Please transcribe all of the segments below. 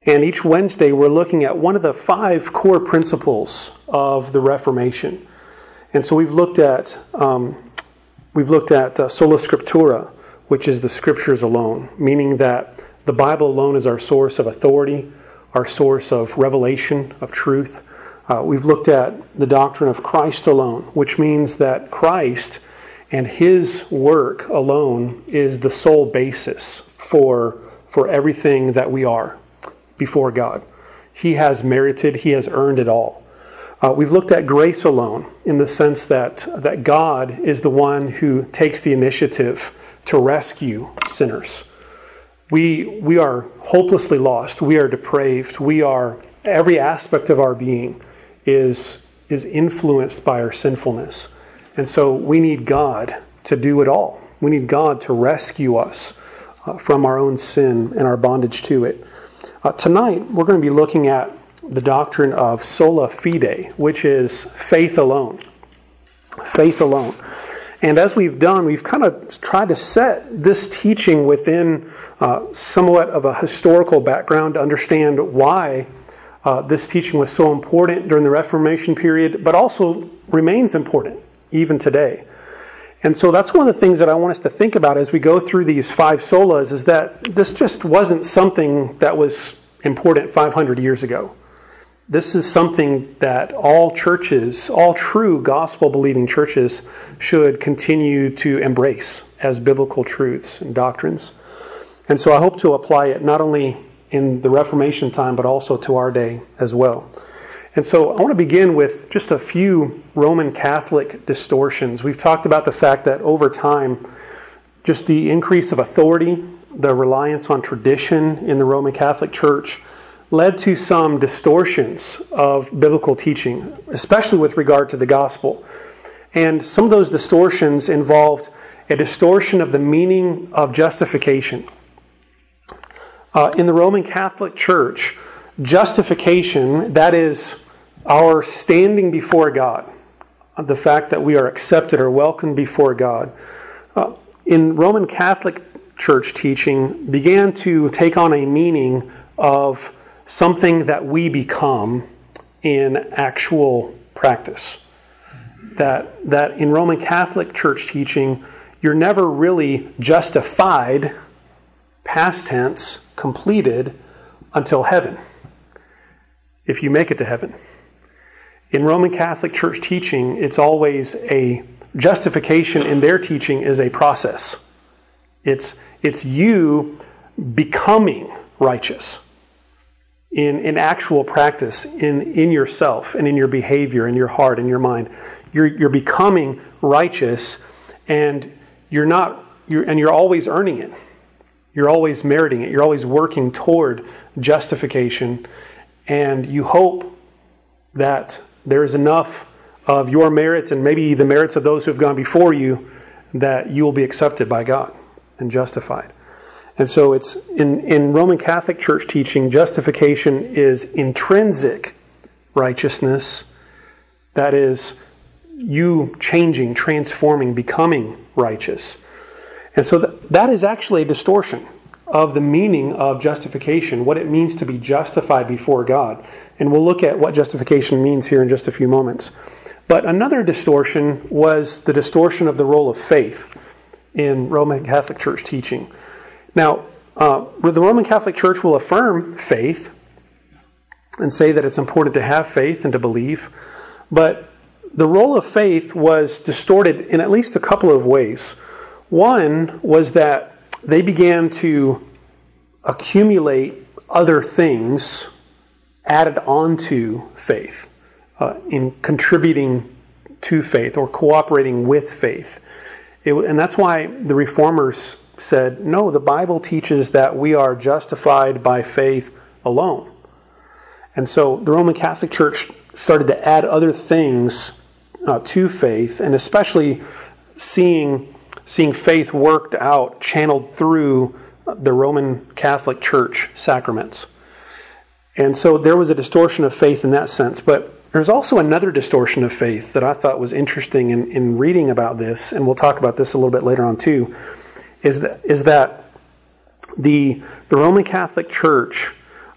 And each Wednesday we're looking at one of the 5 core principles of the Reformation. And so we've looked at sola scriptura, which is the scriptures alone, meaning that the Bible alone is our source of authority, our source of revelation, of truth. We've looked at the doctrine of Christ alone, which means that Christ and His work alone is the sole basis for everything that we are before God. He has merited, He has earned it all. We've looked at grace alone in the sense that God is the one who takes the initiative to rescue sinners. We are hopelessly lost. We are depraved. Every aspect of our being is influenced by our sinfulness. And so we need God to do it all. We need God to rescue us from our own sin and our bondage to it. Tonight, we're going to be looking at the doctrine of sola fide, which is faith alone. Faith alone. And as we've done, we've kind of tried to set this teaching within somewhat of a historical background to understand why this teaching was so important during the Reformation period, but also remains important even today. And so that's one of the things that I want us to think about as we go through these 5 solas, is that this just wasn't something that was important 500 years ago. This is something that all churches, all true gospel-believing churches, should continue to embrace as biblical truths and doctrines. And so I hope to apply it not only in the Reformation time, but also to our day as well. And so I want to begin with just a few Roman Catholic distortions. We've talked about the fact that over time, just the increase of authority, the reliance on tradition in the Roman Catholic Church led to some distortions of biblical teaching, especially with regard to the gospel. And some of those distortions involved a distortion of the meaning of justification. In the Roman Catholic Church, justification, that is our standing before God, the fact that we are accepted or welcomed before God, in Roman Catholic Church teaching began to take on a meaning of something that we become in actual practice. That in Roman Catholic Church teaching, you're never really justified, past tense, completed, until heaven, if you make it to heaven. In Roman Catholic Church teaching, it's always a justification in their teaching is a process. It's you becoming righteous in actual practice, in yourself and in your behavior, in your heart, in your mind. You're becoming righteous, and you're always earning it. You're always meriting it. You're always working toward justification, and you hope that there is enough of your merits and maybe the merits of those who have gone before you that you will be accepted by God and justified. And so it's in Roman Catholic Church teaching, justification is intrinsic righteousness. That is you changing, transforming, becoming righteous. And so that is actually a distortion of the meaning of justification, what it means to be justified before God. And we'll look at what justification means here in just a few moments. But another distortion was the distortion of the role of faith in Roman Catholic Church teaching. Now, the Roman Catholic Church will affirm faith and say that it's important to have faith and to believe. But the role of faith was distorted in at least a couple of ways. One was that they began to accumulate other things added onto faith in contributing to faith or cooperating with faith. And that's why the Reformers said, no, the Bible teaches that we are justified by faith alone. And so the Roman Catholic Church started to add other things to faith, and especially seeing faith worked out, channeled through the Roman Catholic Church sacraments. And so there was a distortion of faith in that sense. But there's also another distortion of faith that I thought was interesting in reading about this, and we'll talk about this a little bit later on too, is that the Roman Catholic Church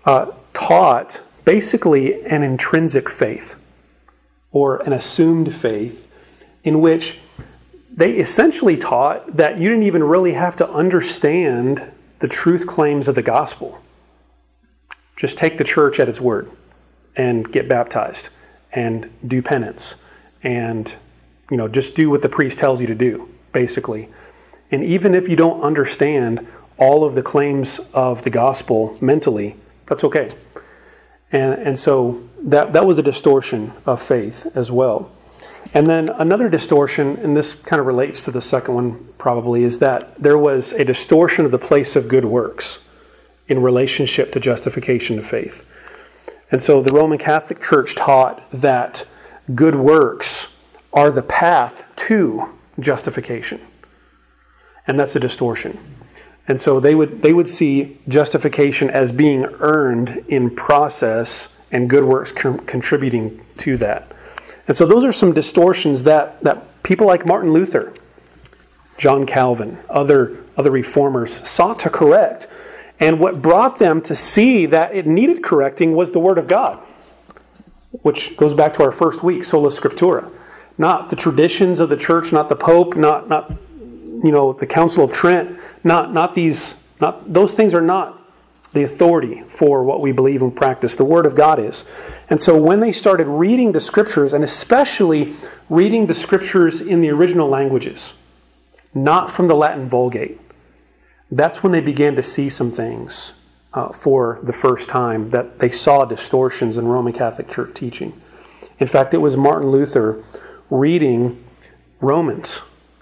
taught basically an intrinsic faith or an assumed faith in which they essentially taught that you didn't even really have to understand the truth claims of the gospel. Just take the church at its word and get baptized and do penance and, just do what the priest tells you to do, basically. And even if you don't understand all of the claims of the gospel mentally, that's okay. And so that was a distortion of faith as well. And then another distortion, and this kind of relates to the second one probably, is that there was a distortion of the place of good works in relationship to justification of faith. And so the Roman Catholic Church taught that good works are the path to justification. And that's a distortion. And so they would see justification as being earned in process and good works contributing to that. And so those are some distortions that people like Martin Luther, John Calvin, other reformers sought to correct. And what brought them to see that it needed correcting was the Word of God, which goes back to our first week, Sola Scriptura. Not the traditions of the church, not the Pope, not the Council of Trent, those things are not the authority for what we believe and practice. The Word of God is. And so when they started reading the Scriptures, and especially reading the Scriptures in the original languages, not from the Latin Vulgate, that's when they began to see some things for the first time, that they saw distortions in Roman Catholic Church teaching. In fact, it was Martin Luther reading Romans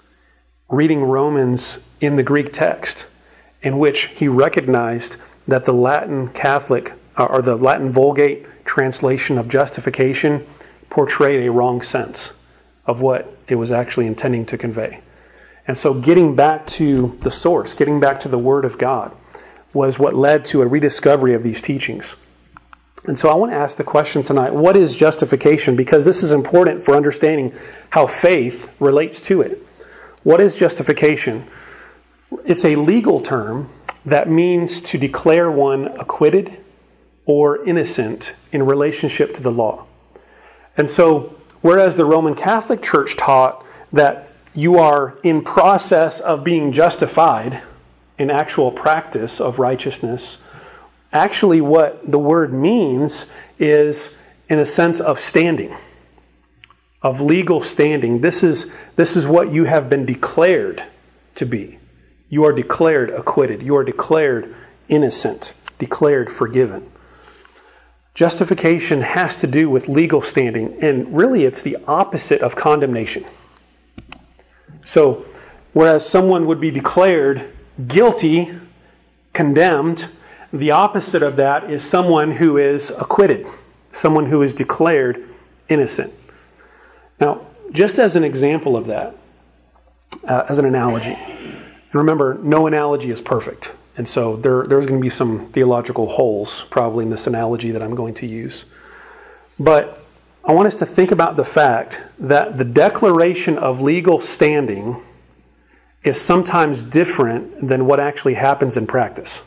in the Greek text, in which he recognized that the Latin Catholic, or the Latin Vulgate translation of justification portrayed a wrong sense of what it was actually intending to convey. And so getting back to the source, getting back to the Word of God, was what led to a rediscovery of these teachings. And so I want to ask the question tonight, what is justification? Because this is important for understanding how faith relates to it. What is justification? It's a legal term that means to declare one acquitted or innocent in relationship to the law. And so, whereas the Roman Catholic Church taught that you are in process of being justified in actual practice of righteousness, actually what the word means is in a sense of standing, of legal standing. This is what you have been declared to be. You are declared acquitted. You are declared innocent, declared forgiven. Justification has to do with legal standing, and really it's the opposite of condemnation. So, whereas someone would be declared guilty, condemned, the opposite of that is someone who is acquitted, someone who is declared innocent. Now, just as an example of that, as an analogy, and remember, no analogy is perfect. And so there's going to be some theological holes probably in this analogy that I'm going to use. But I want us to think about the fact that the declaration of legal standing is sometimes different than what actually happens in practice.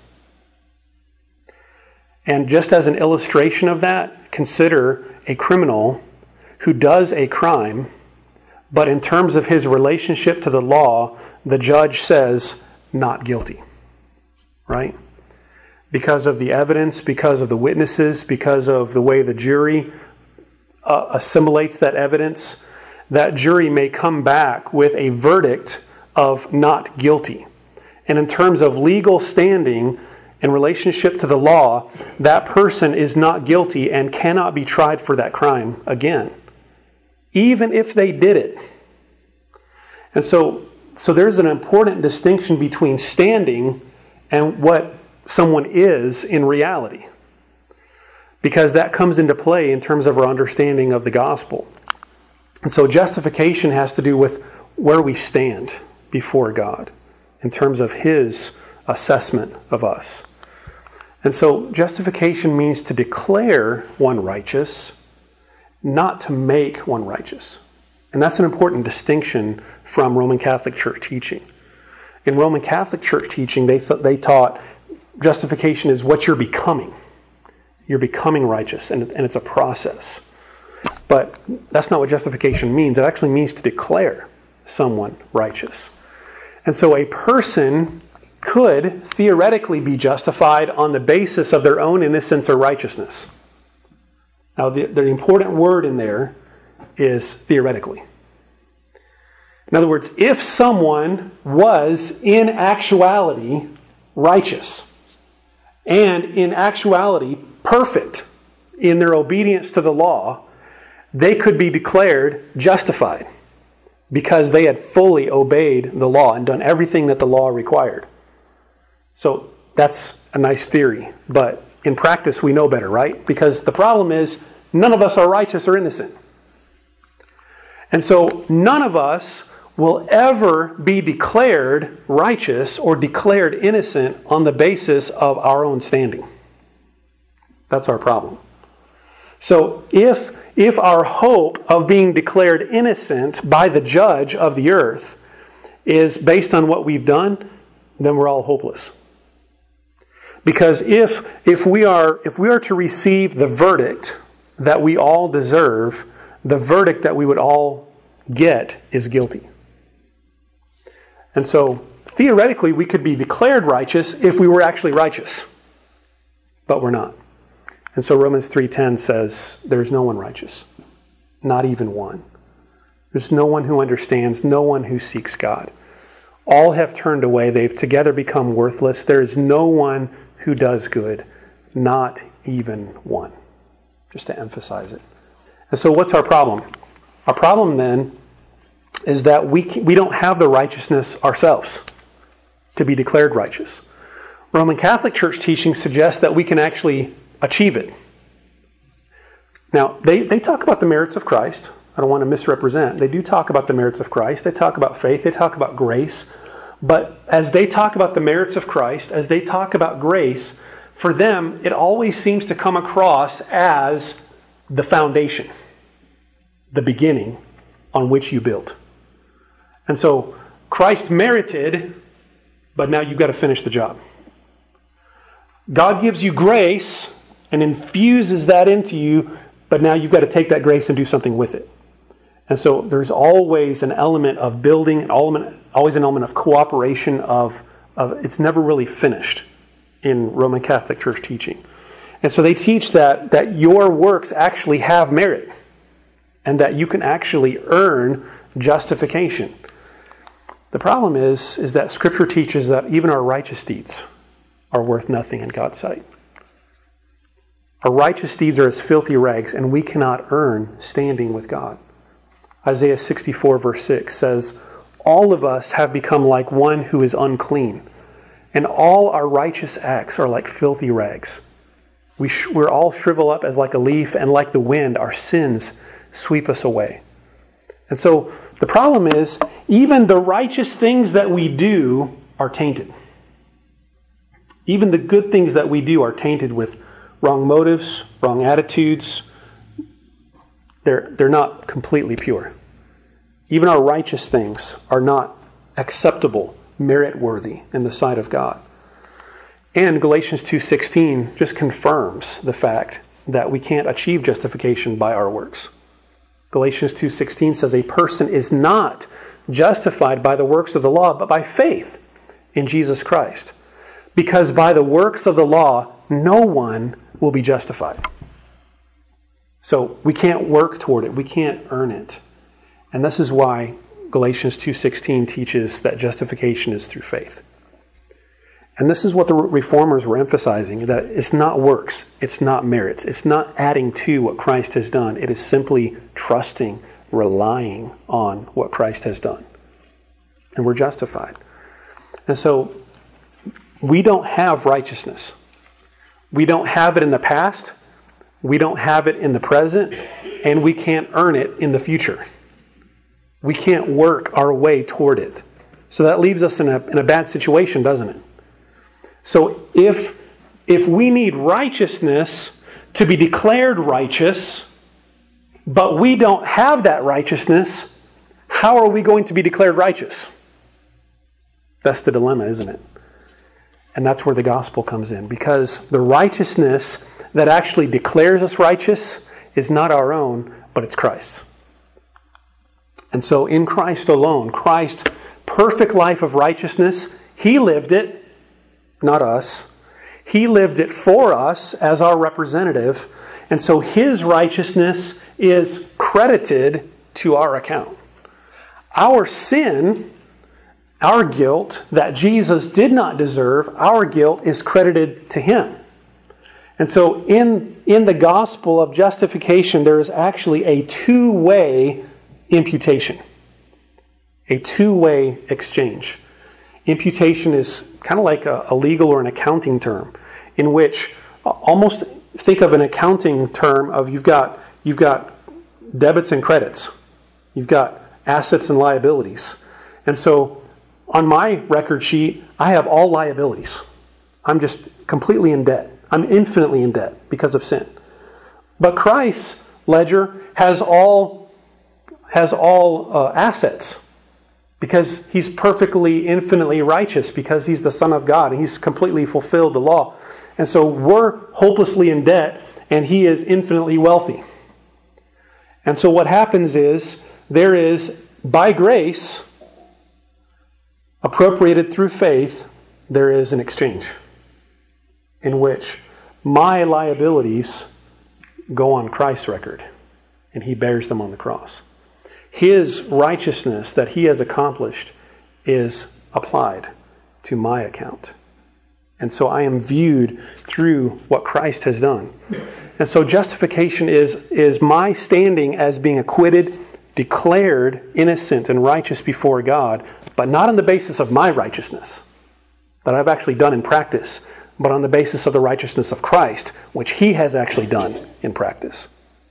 And just as an illustration of that, consider a criminal who does a crime, but in terms of his relationship to the law, the judge says, not guilty. Right? Because of the evidence, because of the witnesses, because of the way the jury assimilates that evidence, that jury may come back with a verdict of not guilty. And in terms of legal standing in relationship to the law, that person is not guilty and cannot be tried for that crime again, even if they did it. And so there's an important distinction between standing and what someone is in reality, because that comes into play in terms of our understanding of the gospel. And so justification has to do with where we stand before God in terms of His assessment of us. And so justification means to declare one righteous, not to make one righteous. And that's an important distinction from Roman Catholic Church teaching. In Roman Catholic Church teaching, they taught justification is what you're becoming. You're becoming righteous, and it's a process. But that's not what justification means. It actually means to declare someone righteous. And so a person could theoretically be justified on the basis of their own innocence or righteousness. Now, the important word in there is theoretically. In other words, if someone was in actuality righteous and in actuality perfect in their obedience to the law, they could be declared justified because they had fully obeyed the law and done everything that the law required. So that's a nice theory, but in practice we know better, right? Because the problem is none of us are righteous or innocent. And so none of us will ever be declared righteous or declared innocent on the basis of our own standing. That's our problem. So if our hope of being declared innocent by the judge of the earth is based on what we've done, then we're all hopeless. Because if we are to receive the verdict that we all deserve, the verdict that we would all get is guilty. And so theoretically we could be declared righteous if we were actually righteous. But we're not. And so Romans 3:10 says there's no one righteous. Not even one. There's no one who understands, no one who seeks God. All have turned away. They've together become worthless. There is no one who does good. Not even one. Just to emphasize it. And so what's our problem? Our problem then is that we don't have the righteousness ourselves to be declared righteous. Roman Catholic Church teaching suggests that we can actually achieve it. Now, they talk about the merits of Christ. I don't want to misrepresent. They do talk about the merits of Christ. They talk about faith. They talk about grace. But as they talk about the merits of Christ, as they talk about grace, for them, it always seems to come across as the foundation, the beginning on which you build. And so, Christ merited, but now you've got to finish the job. God gives you grace and infuses that into you, but now you've got to take that grace and do something with it. And so there's always an element of building, always an element of cooperation, of it's never really finished in Roman Catholic Church teaching. And so they teach that your works actually have merit and that you can actually earn justification. The problem is that Scripture teaches that even our righteous deeds are worth nothing in God's sight. Our righteous deeds are as filthy rags, and we cannot earn standing with God. Isaiah 64 verse 6 says, "All of us have become like one who is unclean, and all our righteous acts are like filthy rags. We're all shrivel up as like a leaf, and like the wind, our sins sweep us away." And so the problem is, even the righteous things that we do are tainted. Even the good things that we do are tainted with wrong motives, wrong attitudes. They're not completely pure. Even our righteous things are not acceptable, merit-worthy in the sight of God. And Galatians 2:16 just confirms the fact that we can't achieve justification by our works. Galatians 2:16 says a person is not justified by the works of the law, but by faith in Jesus Christ. Because by the works of the law, no one will be justified. So we can't work toward it. We can't earn it. And this is why Galatians 2:16 teaches that justification is through faith. And this is what the Reformers were emphasizing, that it's not works, it's not merits, it's not adding to what Christ has done. It is simply trusting, relying on what Christ has done. And we're justified. And so we don't have righteousness. We don't have it in the past, we don't have it in the present, and we can't earn it in the future. We can't work our way toward it. So that leaves us in a bad situation, doesn't it? So if we need righteousness to be declared righteous, but we don't have that righteousness, how are we going to be declared righteous? That's the dilemma, isn't it? And that's where the gospel comes in. Because the righteousness that actually declares us righteous is not our own, but it's Christ's. And so in Christ alone, Christ's perfect life of righteousness, He lived it, not us. He lived it for us as our representative. And so His righteousness is credited to our account. Our sin, our guilt that Jesus did not deserve, our guilt is credited to Him. And so in the gospel of justification, there is actually a two-way imputation. A two-way exchange. Imputation is kind of like a legal or an accounting term, in which almost think of an accounting term of you've got debits and credits. You've got assets and liabilities. And so on my record sheet, I have all liabilities. I'm just completely in debt. I'm infinitely in debt because of sin. But Christ's ledger has all assets because He's perfectly, infinitely righteous, because He's the Son of God and He's completely fulfilled the law. And so we're hopelessly in debt and He is infinitely wealthy. And so what happens is there is, by grace, appropriated through faith, there is an exchange in which my liabilities go on Christ's record and He bears them on the cross. His righteousness that He has accomplished is applied to my account. And so I am viewed through what Christ has done. And so justification is my standing as being acquitted, declared innocent and righteous before God, but not on the basis of my righteousness that I've actually done in practice, but on the basis of the righteousness of Christ, which He has actually done in practice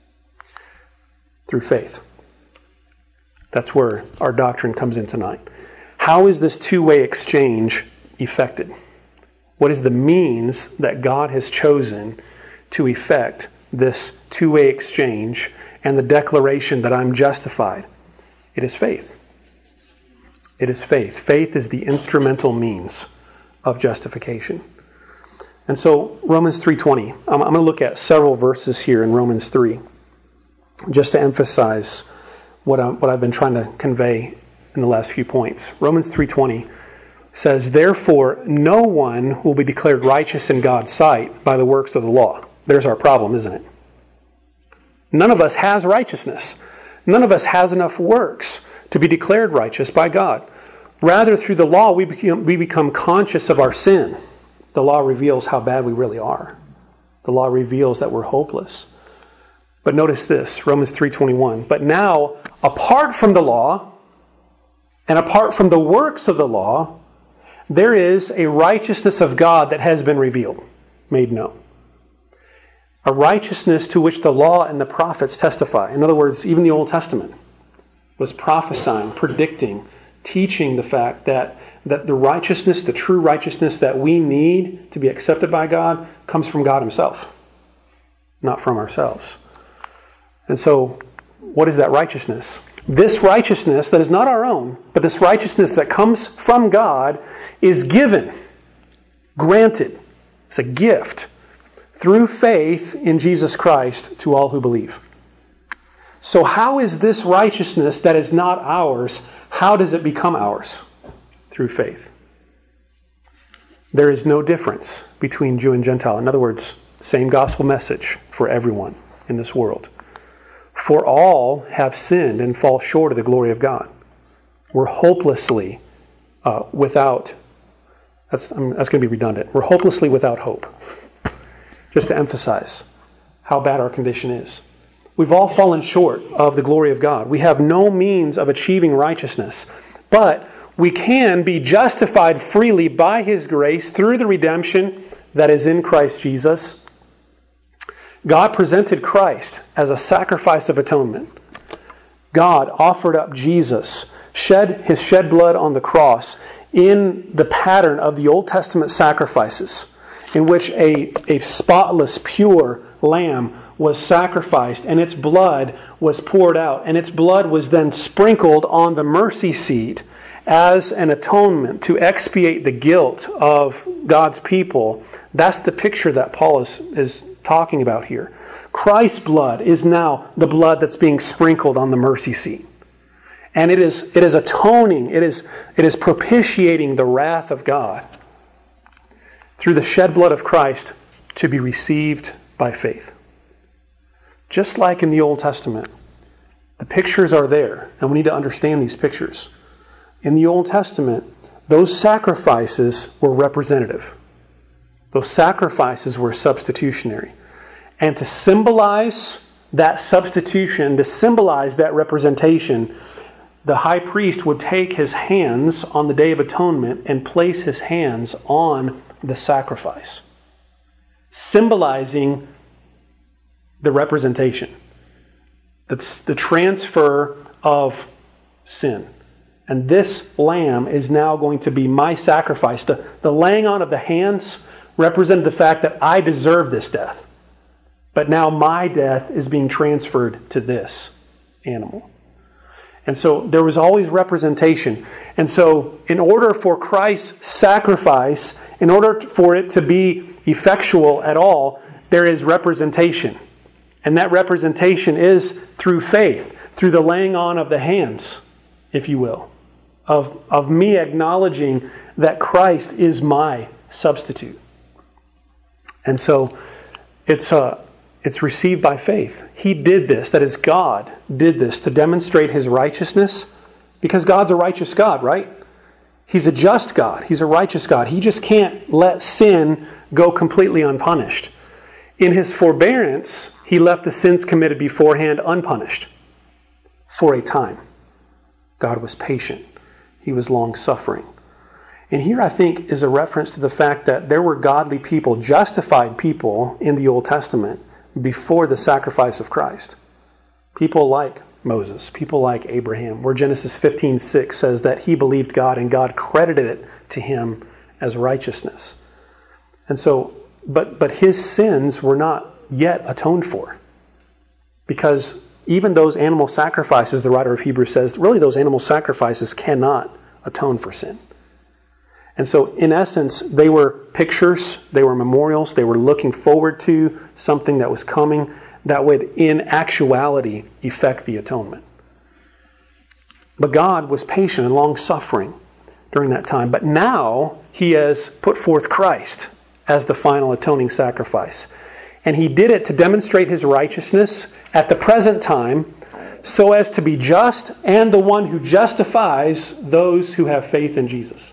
through faith. That's where our doctrine comes in tonight. How is this two-way exchange effected? What is the means that God has chosen to effect this two-way exchange and the declaration that I'm justified? It is faith. It is faith. Faith is the instrumental means of justification. And so Romans 3:20. I'm going to look at several verses here in Romans 3 just to emphasize what I've been trying to convey in the last few points. Romans 3:20 says, "Therefore no one will be declared righteous in God's sight by the works of the law." There's our problem, isn't it? None of us has righteousness. None of us has enough works to be declared righteous by God. Rather, through the law, we become conscious of our sin. The law reveals how bad we really are. The law reveals that we're hopeless. But notice this, Romans 3:21. "But now, apart from the law, and apart from the works of the law, there is a righteousness of God that has been revealed," made known. A righteousness to which the law and the prophets testify. In other words, even the Old Testament was prophesying, predicting, teaching the fact that the righteousness, the true righteousness that we need to be accepted by God comes from God Himself, not from ourselves. And so, what is that righteousness? This righteousness that is not our own, but this righteousness that comes from God is given, granted. It's a gift through faith in Jesus Christ to all who believe. So how is this righteousness that is not ours, how does it become ours? Through faith. There is no difference between Jew and Gentile. In other words, same gospel message for everyone in this world. For all have sinned and fall short of the glory of God. We're hopelessly without, that's going to be redundant. We're hopelessly without hope. Just to emphasize how bad our condition is. We've all fallen short of the glory of God. We have no means of achieving righteousness. But we can be justified freely by His grace through the redemption that is in Christ Jesus. God presented Christ as a sacrifice of atonement. God offered up Jesus, His shed blood on the cross in the pattern of the Old Testament sacrifices, in which a spotless, pure lamb was sacrificed and its blood was poured out, and its blood was then sprinkled on the mercy seat as an atonement to expiate the guilt of God's people. That's the picture that Paul is talking about here. Christ's blood is now the blood that's being sprinkled on the mercy seat. And it is atoning, it is propitiating the wrath of God through the shed blood of Christ to be received by faith. Just like in the Old Testament, the pictures are there, and we need to understand these pictures. In the Old Testament, those sacrifices were representative. Those sacrifices were substitutionary. And to symbolize that substitution, to symbolize that representation, the high priest would take his hands on the Day of Atonement and place his hands on the sacrifice, symbolizing the representation. That's the transfer of sin. And this lamb is now going to be my sacrifice. The laying on of the hands represented the fact that I deserve this death. But now my death is being transferred to this animal. And so there was always representation. And so in order for Christ's sacrifice, in order for it to be effectual at all, there is representation. And that representation is through faith, through the laying on of the hands, if you will, of me acknowledging that Christ is my substitute. And so it's received by faith. He did this, that is, God did this to demonstrate His righteousness, because God's a righteous God, right? He's a just God. He's a righteous God. He just can't let sin go completely unpunished. In His forbearance, He left the sins committed beforehand unpunished for a time. God was patient. He was long-suffering. And here, I think, is a reference to the fact that there were godly people, justified people in the Old Testament before the sacrifice of Christ. People like Moses, people like Abraham, where Genesis 15:6 says that he believed God and God credited it to him as righteousness. And so, but his sins were not yet atoned for. Because even those animal sacrifices, the writer of Hebrews says, really those animal sacrifices cannot atone for sin. And so, in essence, they were pictures, they were memorials, they were looking forward to something that was coming that would, in actuality, effect the atonement. But God was patient and long-suffering during that time. But now, He has put forth Christ as the final atoning sacrifice. And He did it to demonstrate His righteousness at the present time, so as to be just and the one who justifies those who have faith in Jesus.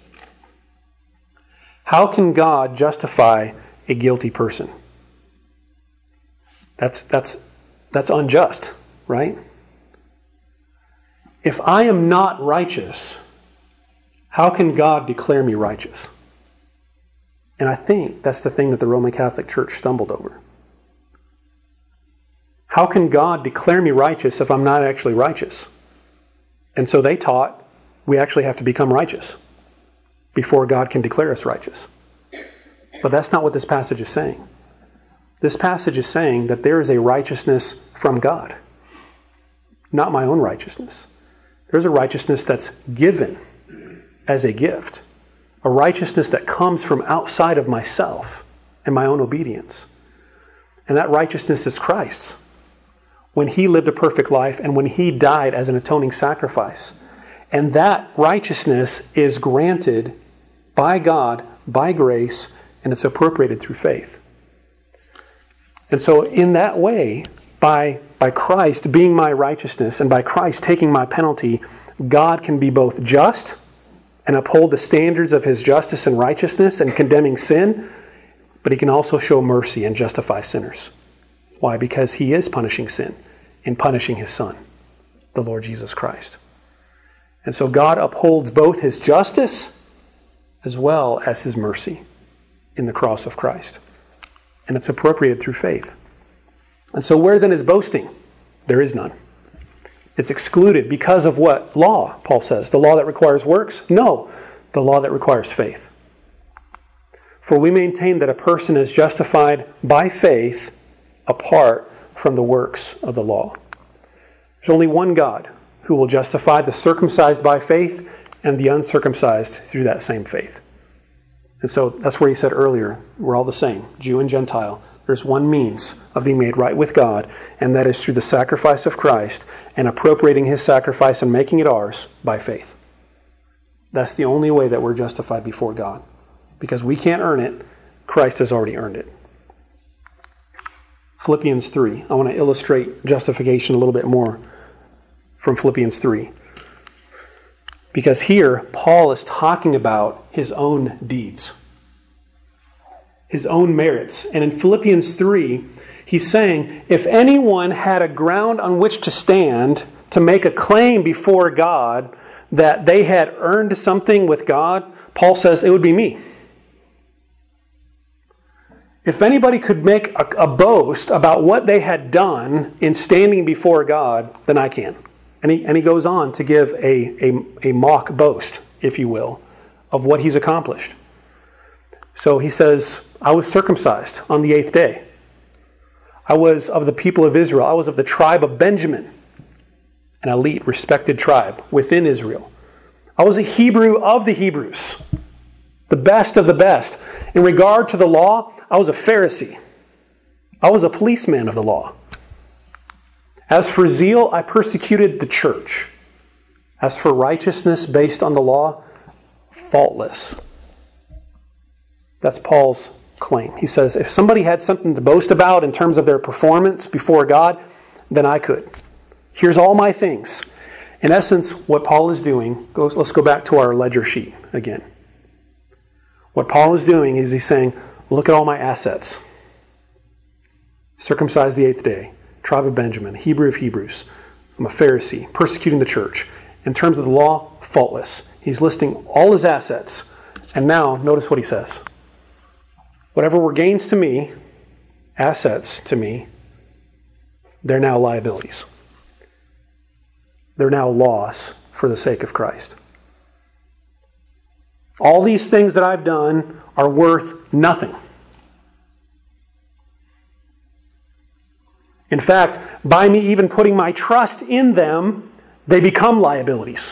How can God justify a guilty person? That's unjust, right? If I am not righteous, how can God declare me righteous? And I think that's the thing that the Roman Catholic Church stumbled over. How can God declare me righteous if I'm not actually righteous? And so they taught we actually have to become righteous before God can declare us righteous. But that's not what this passage is saying. This passage is saying that there is a righteousness from God, not my own righteousness. There's a righteousness that's given as a gift, a righteousness that comes from outside of myself and my own obedience. And that righteousness is Christ's. When He lived a perfect life and when He died as an atoning sacrifice. And that righteousness is granted by God, by grace, and it's appropriated through faith. And so in that way, by Christ being my righteousness and by Christ taking my penalty, God can be both just and uphold the standards of His justice and righteousness and condemning sin, but He can also show mercy and justify sinners. Why? Because He is punishing sin in punishing His Son, the Lord Jesus Christ. And so God upholds both His justice as well as His mercy in the cross of Christ. And it's appropriated through faith. And so where then is boasting? There is none. It's excluded because of what law, Paul says? The law that requires works? No, the law that requires faith. For we maintain that a person is justified by faith apart from the works of the law. There's only one God who will justify the circumcised by faith and the uncircumcised through that same faith. And so that's where he said earlier, we're all the same, Jew and Gentile. There's one means of being made right with God, and that is through the sacrifice of Christ and appropriating His sacrifice and making it ours by faith. That's the only way that we're justified before God. Because we can't earn it, Christ has already earned it. Philippians 3. I want to illustrate justification a little bit more from Philippians 3. Because here, Paul is talking about his own deeds, his own merits. And in Philippians 3, he's saying, if anyone had a ground on which to stand to make a claim before God that they had earned something with God, Paul says it would be me. If anybody could make a boast about what they had done in standing before God, then I can. And he goes on to give a mock boast, if you will, of what he's accomplished. So he says, I was circumcised on the 8th day. I was of the people of Israel. I was of the tribe of Benjamin, an elite, respected tribe within Israel. I was a Hebrew of the Hebrews, the best of the best. In regard to the law, I was a Pharisee. I was a policeman of the law. As for zeal, I persecuted the church. As for righteousness based on the law, faultless. That's Paul's claim. He says, if somebody had something to boast about in terms of their performance before God, then I could. Here's all my things. In essence, what Paul is doing, let's go back to our ledger sheet again. What Paul is doing is he's saying, look at all my assets. Circumcised the 8th day. Tribe of Benjamin, Hebrew of Hebrews. I'm a Pharisee, persecuting the church. In terms of the law, faultless. He's listing all his assets. And now, notice what he says. Whatever were gains to me, assets to me, they're now liabilities. They're now loss for the sake of Christ. All these things that I've done are worth nothing. In fact, by me even putting my trust in them, they become liabilities.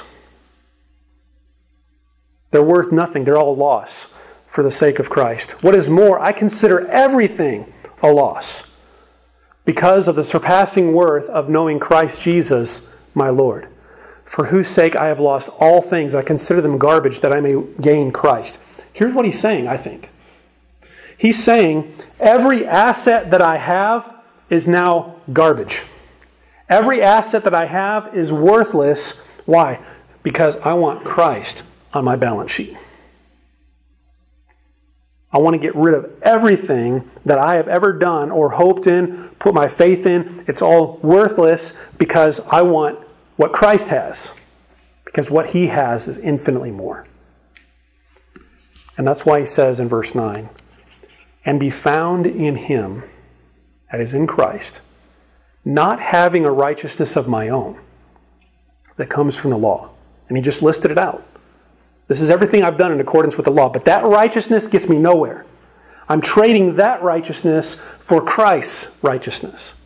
They're worth nothing. They're all loss for the sake of Christ. What is more, I consider everything a loss because of the surpassing worth of knowing Christ Jesus, my Lord, for whose sake I have lost all things. I consider them garbage that I may gain Christ. Here's what he's saying, I think. He's saying, every asset that I have is now garbage. Every asset that I have is worthless. Why? Because I want Christ on my balance sheet. I want to get rid of everything that I have ever done or hoped in, put my faith in. It's all worthless because I want what Christ has. Because what He has is infinitely more. And that's why he says in verse 9, and be found in Him, that is in Christ, not having a righteousness of my own that comes from the law. And he just listed it out. This is everything I've done in accordance with the law. But that righteousness gets me nowhere. I'm trading that righteousness for Christ's righteousness.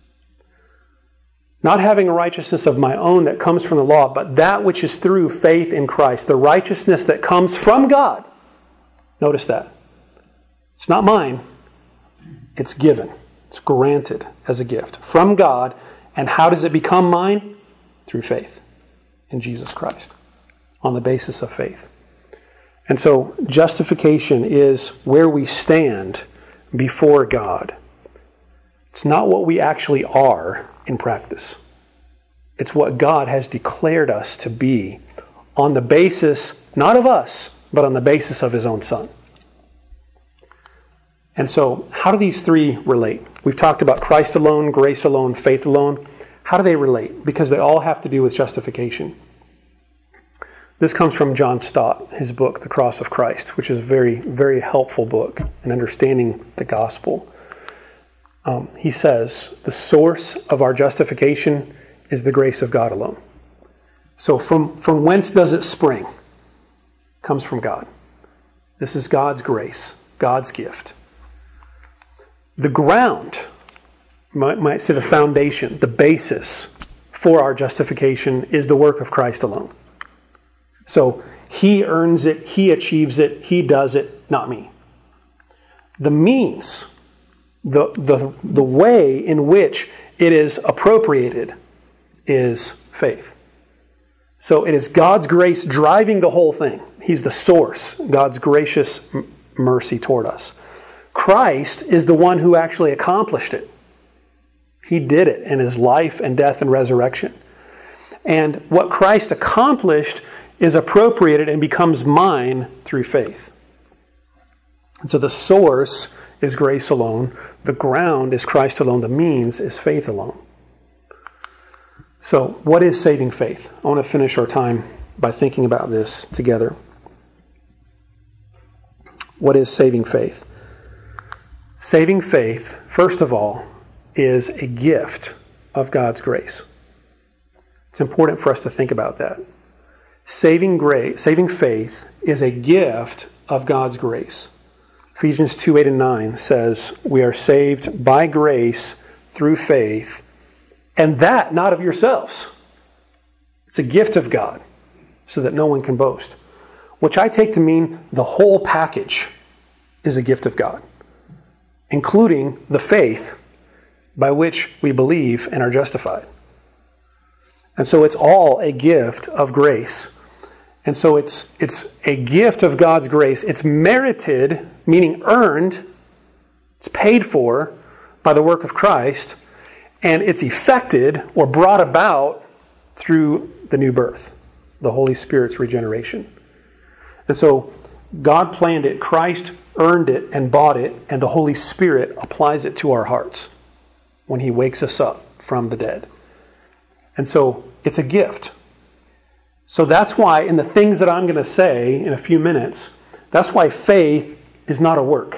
Not having a righteousness of my own that comes from the law, but that which is through faith in Christ. The righteousness that comes from God. Notice that. It's not mine. It's given. It's granted as a gift from God. And how does it become mine? Through faith in Jesus Christ. On the basis of faith. And so justification is where we stand before God. It's not what we actually are in practice. It's what God has declared us to be on the basis, not of us, but on the basis of His own Son. And so, how do these three relate? We've talked about Christ alone, grace alone, faith alone. How do they relate? Because they all have to do with justification. This comes from John Stott, his book, The Cross of Christ, which is a very, very helpful book in understanding the gospel. He says, the source of our justification is the grace of God alone. So from whence does it spring? It comes from God. This is God's grace, God's gift. The ground, might say the foundation, the basis for our justification is the work of Christ alone. So He earns it, He achieves it, He does it, not me. The means the way in which it is appropriated is faith. So it is God's grace driving the whole thing. He's the source, God's gracious mercy toward us. Christ is the one who actually accomplished it. He did it in his life and death and resurrection. And what Christ accomplished is appropriated and becomes mine through faith. And so the source is grace alone. The ground is Christ alone. The means is faith alone. So what is saving faith? I want to finish our time by thinking about this together. What is saving faith? Saving faith, first of all, is a gift of God's grace. It's important for us to think about that. Saving faith is a gift of God's grace. Ephesians 2:8 and 9 says, "We are saved by grace through faith, and that not of yourselves." It's a gift of God, so that no one can boast. Which I take to mean the whole package is a gift of God, including the faith by which we believe and are justified. And so it's all a gift of grace. And so it's a gift of God's grace. It's merited, meaning earned. It's paid for by the work of Christ. And it's effected or brought about through the new birth, the Holy Spirit's regeneration. And so God planned it, Christ earned it and bought it, and the Holy Spirit applies it to our hearts when He wakes us up from the dead. And so it's a gift. So that's why in the things that I'm going to say in a few minutes, that's why faith is not a work.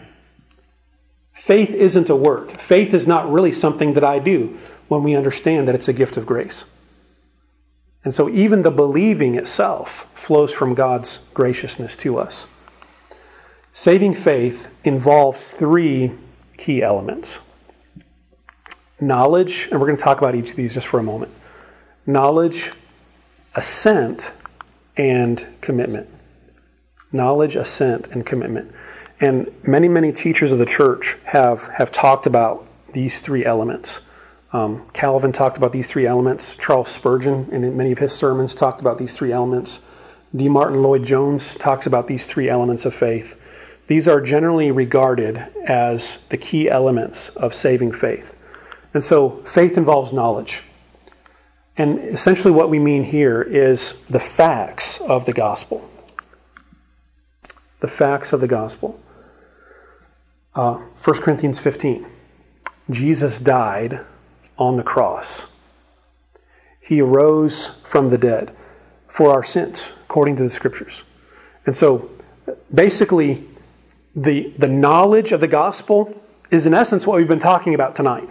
Faith isn't a work. Faith is not really something that I do when we understand that it's a gift of grace. And so even the believing itself flows from God's graciousness to us. Saving faith involves three key elements. Knowledge, and we're going to talk about each of these just for a moment. Knowledge, assent, and commitment. Knowledge, assent, and commitment. And many teachers of the church have talked about these three elements. Calvin talked about these three elements. Charles Spurgeon, in many of his sermons, talked about these three elements. D. Martin Lloyd-Jones talks about these three elements of faith. These are generally regarded as the key elements of saving faith. And so faith involves knowledge. And essentially what we mean here is the facts of the gospel. The facts of the gospel. 1 Corinthians 15. Jesus died on the cross. He arose from the dead for our sins, according to the Scriptures. And so basically the knowledge of the gospel is in essence what we've been talking about tonight.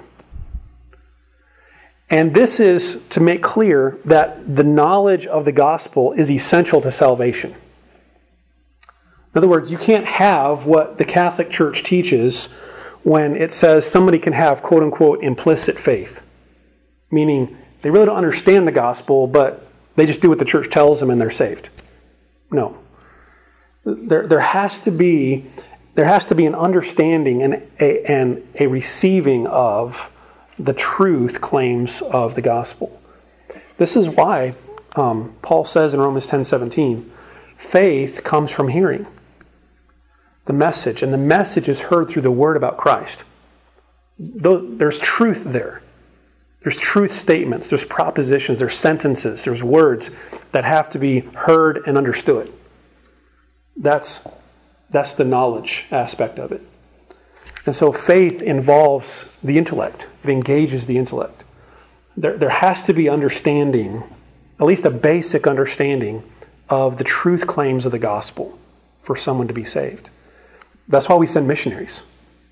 And this is to make clear that the knowledge of the gospel is essential to salvation. In other words, you can't have what the Catholic Church teaches when it says somebody can have quote-unquote implicit faith. Meaning they really don't understand the gospel, but they just do what the church tells them and they're saved. No. There has to be an understanding and a receiving of the truth claims of the gospel. This is why Paul says in Romans 10:17, faith comes from hearing the message, and the message is heard through the word about Christ. There's truth there. There's truth statements, there's propositions, there's sentences, there's words that have to be heard and understood. That's the knowledge aspect of it. And so faith involves the intellect. It engages the intellect. There has to be understanding, at least a basic understanding of the truth claims of the gospel for someone to be saved. That's why we send missionaries.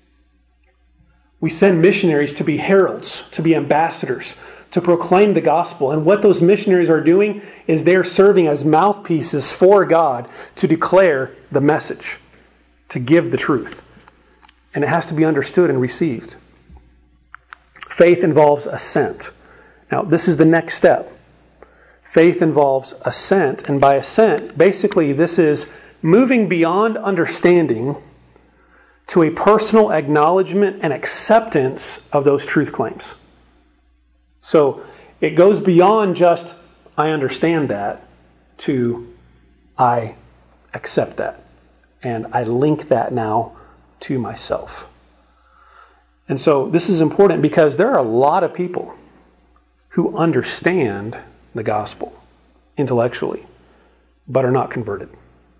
We send missionaries to be heralds, to be ambassadors, to proclaim the gospel. And what those missionaries are doing is they're serving as mouthpieces for God to declare the message, to give the truth. And it has to be understood and received. Faith involves assent. Now, this is the next step. Faith involves assent. And by assent, basically this is moving beyond understanding to a personal acknowledgement and acceptance of those truth claims. So it goes beyond just, I understand that, to I accept that. And I link that now to myself. And so this is important because there are a lot of people who understand the gospel intellectually, but are not converted.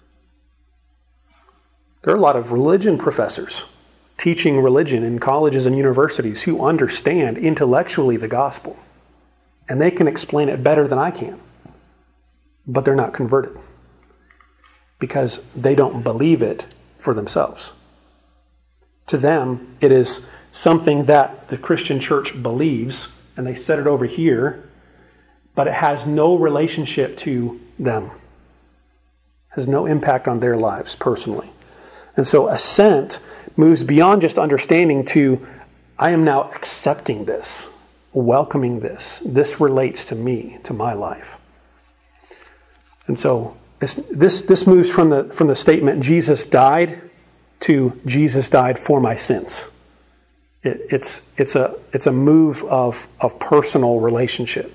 There are a lot of religion professors teaching religion in colleges and universities who understand intellectually the gospel, and they can explain it better than I can, but they're not converted because they don't believe it for themselves. To them, it is something that the Christian church believes, and they set it over here, but it has no relationship to them. Has no impact on their lives personally. And so assent moves beyond just understanding to, I am now accepting this, welcoming this. This relates to me, to my life. And so this moves from the statement Jesus died to Jesus died for my sins. It's a move of personal relationship.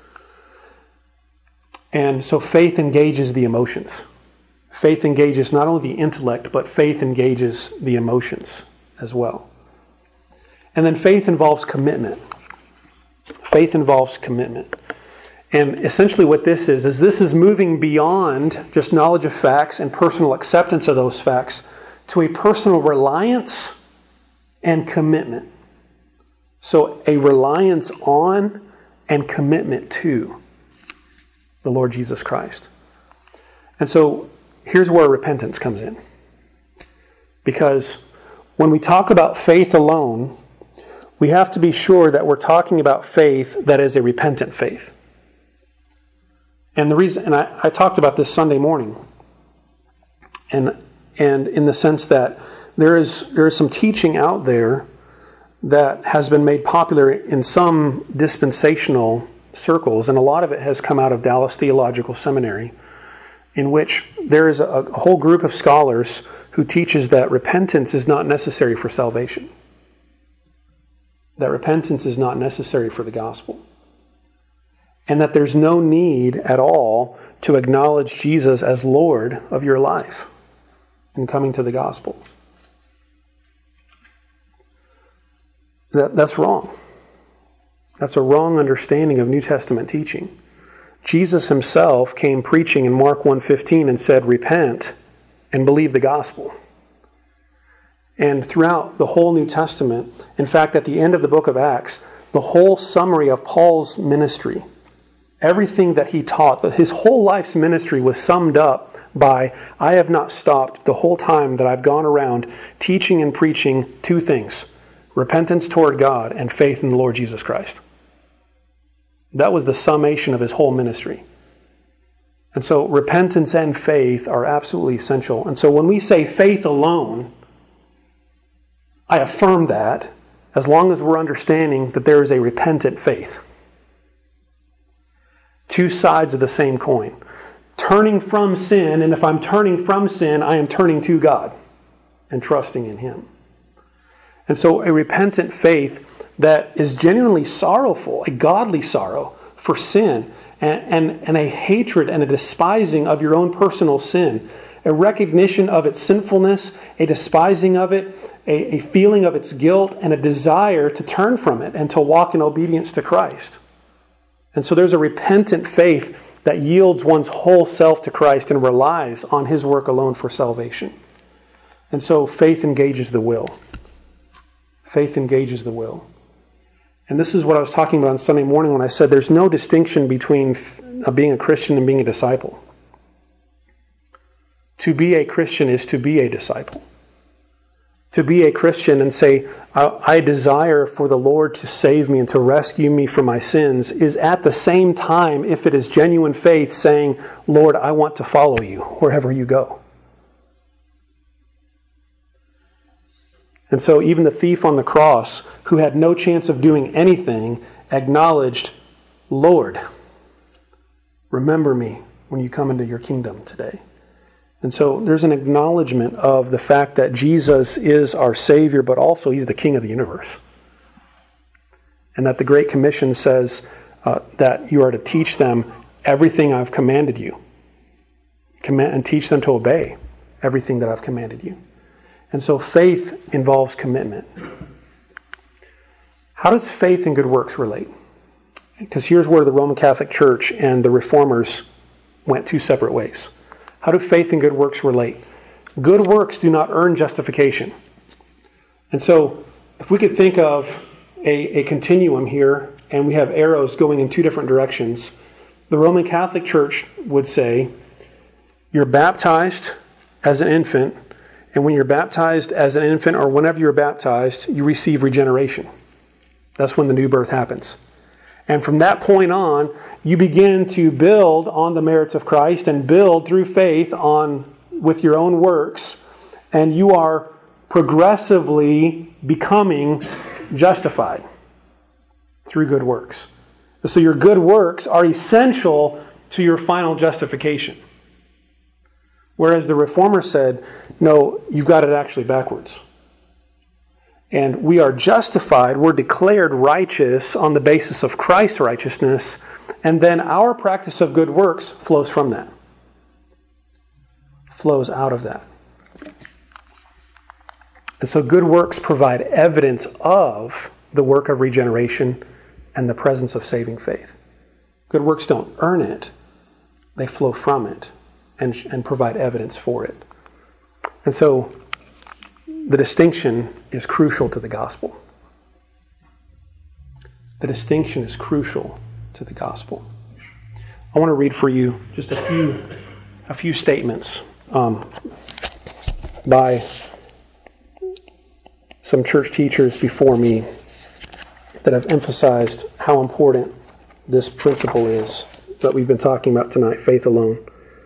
And so faith engages the emotions. Faith engages not only the intellect, but faith engages the emotions as well. And then faith involves commitment. Faith involves commitment. And essentially what this is moving beyond just knowledge of facts and personal acceptance of those facts to a personal reliance and commitment. So a reliance on and commitment to the Lord Jesus Christ. And so here's where repentance comes in. Because when we talk about faith alone, we have to be sure that we're talking about faith that is a repentant faith. And the reason, and I talked about this Sunday morning, and in the sense that there is some teaching out there that has been made popular in some dispensational circles, and a lot of it has come out of Dallas Theological Seminary, in which there is a whole group of scholars who teaches that repentance is not necessary for salvation. That repentance is not necessary for the gospel. And that there's no need at all to acknowledge Jesus as Lord of your life in coming to the gospel. That's wrong. That's a wrong understanding of New Testament teaching. Jesus himself came preaching in Mark 1:15 and said, repent and believe the gospel. And throughout the whole New Testament, in fact, at the end of the book of Acts, the whole summary of Paul's ministry, everything that he taught, his whole life's ministry was summed up by, I have not stopped the whole time that I've gone around teaching and preaching two things: repentance toward God and faith in the Lord Jesus Christ. That was the summation of his whole ministry. And so repentance and faith are absolutely essential. And so when we say faith alone, I affirm that as long as we're understanding that there is a repentant faith. Two sides of the same coin. Turning from sin, and if I'm turning from sin, I am turning to God and trusting in Him. And so a repentant faith that is genuinely sorrowful, a godly sorrow for sin, and a hatred and a despising of your own personal sin, a recognition of its sinfulness, a despising of it, a feeling of its guilt, and a desire to turn from it and to walk in obedience to Christ. And so there's a repentant faith that yields one's whole self to Christ and relies on His work alone for salvation. And so faith engages the will. Faith engages the will. And this is what I was talking about on Sunday morning when I said there's no distinction between being a Christian and being a disciple. To be a Christian is to be a disciple. To be a Christian and say, I desire for the Lord to save me and to rescue me from my sins, is at the same time, if it is genuine faith, saying, Lord, I want to follow you wherever you go. And so even the thief on the cross, who had no chance of doing anything, acknowledged, Lord, remember me when you come into your kingdom today. And so there's an acknowledgement of the fact that Jesus is our Savior, but also He's the King of the universe. And that the Great Commission says that you are to teach them everything I've commanded you. And teach them to obey everything that I've commanded you. And so faith involves commitment. How does faith and good works relate? Because here's where the Roman Catholic Church and the Reformers went two separate ways. How do faith and good works relate? Good works do not earn justification. And so if we could think of a continuum here, and we have arrows going in two different directions, the Roman Catholic Church would say, you're baptized as an infant, and when you're baptized as an infant, or whenever you're baptized, you receive regeneration. That's when the new birth happens. And from that point on, you begin to build on the merits of Christ and build through faith with your own works, and you are progressively becoming justified through good works. So your good works are essential to your final justification. Whereas the Reformer said, no, you've got it actually backwards. And we are justified, we're declared righteous on the basis of Christ's righteousness, and then our practice of good works flows from that. Flows out of that. And so good works provide evidence of the work of regeneration and the presence of saving faith. Good works don't earn it, they flow from it and provide evidence for it. And so the distinction is crucial to the gospel. The distinction is crucial to the gospel. I want to read for you just a few statements by some church teachers before me that have emphasized how important this principle is that we've been talking about tonight, faith alone.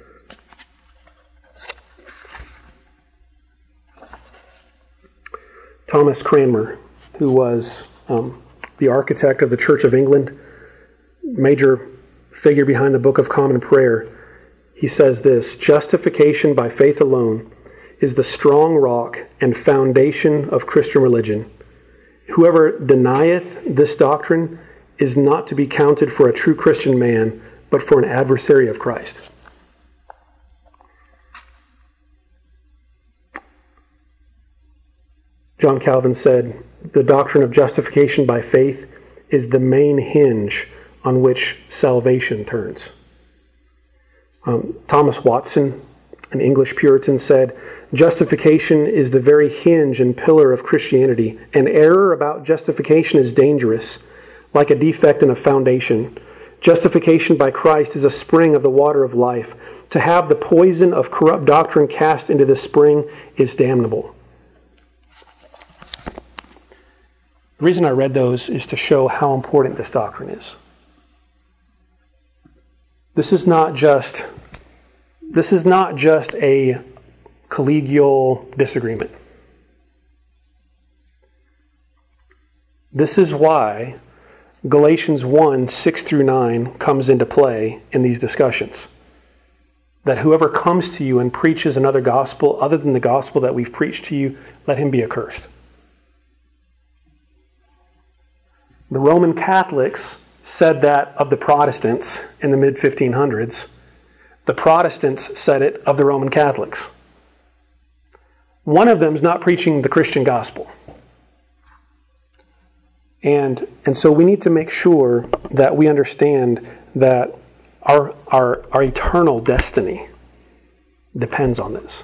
Thomas Cranmer, who was the architect of the Church of England, major figure behind the Book of Common Prayer, he says this: justification by faith alone is the strong rock and foundation of Christian religion. Whoever denieth this doctrine is not to be counted for a true Christian man, but for an adversary of Christ. John Calvin said, the doctrine of justification by faith is the main hinge on which salvation turns. Thomas Watson, an English Puritan, said, justification is the very hinge and pillar of Christianity. An error about justification is dangerous, like a defect in a foundation. Justification by Christ is a spring of the water of life. To have the poison of corrupt doctrine cast into this spring is damnable. The reason I read those is to show how important this doctrine is. This is not just a collegial disagreement. This is why Galatians 1, 6 through 9 comes into play in these discussions. That whoever comes to you and preaches another gospel other than the gospel that we've preached to you, let him be accursed. The Roman Catholics said that of the Protestants in the mid-1500s. The Protestants said it of the Roman Catholics. One of them is not preaching the Christian gospel. And so we need to make sure that we understand that our eternal destiny depends on this.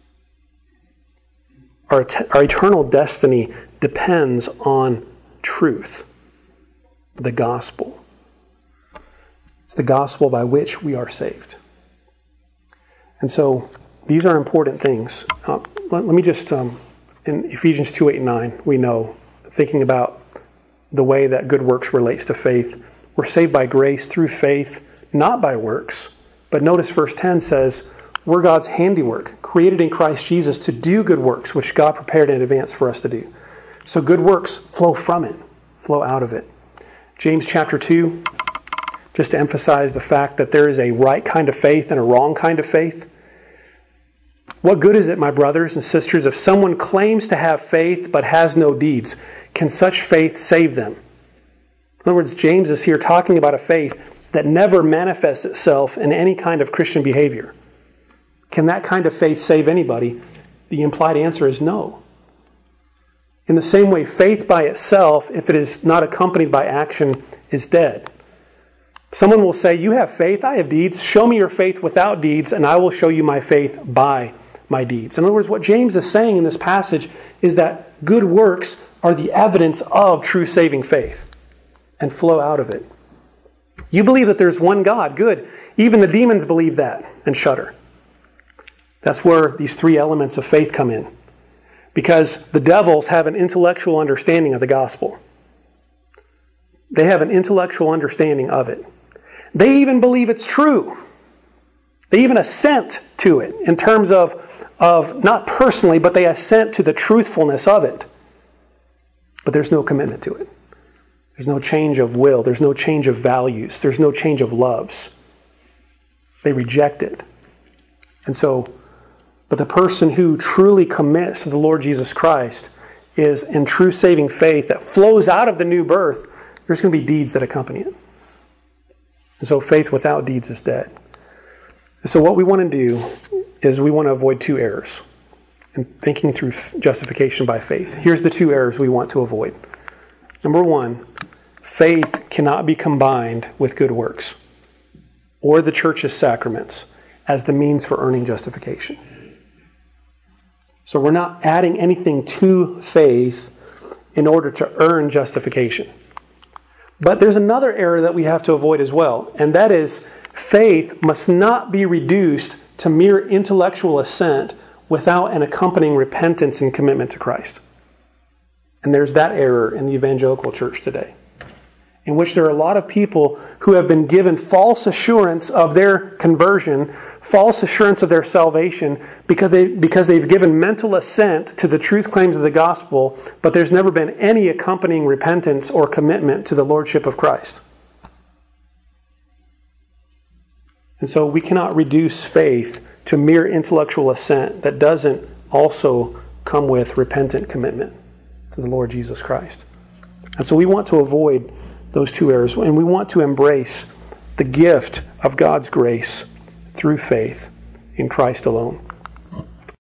Our eternal destiny depends on truth, the gospel. It's the gospel by which we are saved. And so these are important things. Let me just, in Ephesians 2, 8, and 9, we know, thinking about the way that good works relates to faith, we're saved by grace through faith, not by works. But notice verse 10 says, we're God's handiwork, created in Christ Jesus to do good works, which God prepared in advance for us to do. So good works flow from it, flow out of it. James chapter 2, just to emphasize the fact that there is a right kind of faith and a wrong kind of faith. What good is it, my brothers and sisters, if someone claims to have faith but has no deeds? Can such faith save them? In other words, James is here talking about a faith that never manifests itself in any kind of Christian behavior. Can that kind of faith save anybody? The implied answer is no. In the same way, faith by itself, if it is not accompanied by action, is dead. Someone will say, you have faith, I have deeds. Show me your faith without deeds, and I will show you my faith by my deeds. In other words, what James is saying in this passage is that good works are the evidence of true saving faith and flow out of it. You believe that there's one God, good. Even the demons believe that and shudder. That's where these three elements of faith come in. Because the devils have an intellectual understanding of the gospel. They have an intellectual understanding of it. They even believe it's true. They even assent to it in terms of not personally, but they assent to the truthfulness of it. But there's no commitment to it. There's no change of will. There's no change of values. There's no change of loves. They reject it. But the person who truly commits to the Lord Jesus Christ is in true saving faith that flows out of the new birth. There's going to be deeds that accompany it. And so faith without deeds is dead. And so what we want to do is we want to avoid two errors in thinking through justification by faith. Here's the two errors we want to avoid. Number one, faith cannot be combined with good works or the church's sacraments as the means for earning justification. So we're not adding anything to faith in order to earn justification. But there's another error that we have to avoid as well, and that is faith must not be reduced to mere intellectual assent without an accompanying repentance and commitment to Christ. And there's that error in the evangelical church today, in which there are a lot of people who have been given false assurance of their conversion, false assurance of their salvation, because they've given mental assent to the truth claims of the gospel, but there's never been any accompanying repentance or commitment to the lordship of Christ. And so we cannot reduce faith to mere intellectual assent that doesn't also come with repentant commitment to the Lord Jesus Christ. And so we want to avoid those two errors, and we want to embrace the gift of God's grace through faith in Christ alone.